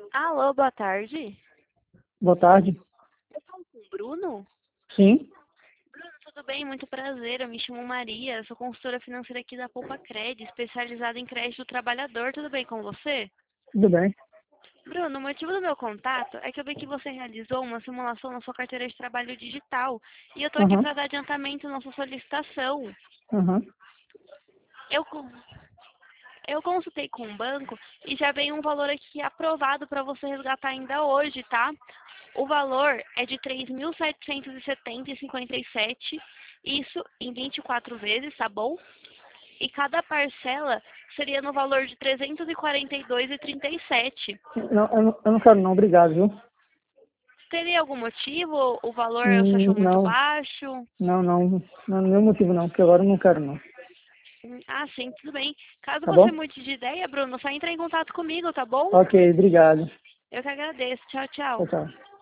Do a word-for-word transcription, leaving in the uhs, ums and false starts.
Alô, boa tarde. Boa tarde. Eu falo com o Bruno? Sim, Bruno, tudo bem? Muito prazer. Eu me chamo Maria, eu sou consultora financeira aqui da Poupa Cred, especializada em crédito do trabalhador. Tudo bem com você? tudo bem. Bruno, o motivo do meu contato é que eu vi que você realizou uma simulação na sua carteira de trabalho digital e eu estou aqui Aham, para dar adiantamento na sua solicitação. aham. Eu, con- eu consultei com o banco e já veio um valor aqui aprovado para você resgatar ainda hoje, tá? O valor é de três mil setecentos e setenta e cinquenta e sete, isso em vinte e quatro vezes, tá bom? E cada parcela seria no valor de trezentos e quarenta e dois e trinta e sete. Não, eu não, eu não quero não, obrigado, viu? Teria algum motivo? O valor você achou Hum, muito Não, baixo? não, não, não, nenhum motivo não, porque agora eu não quero não. Hum, Ah, sim, tudo bem. Caso Tá você bom? mude de ideia, Bruno, só entre em contato comigo, tá bom? Ok, obrigado. Eu que agradeço. Tchau, Tchau, tchau. tchau.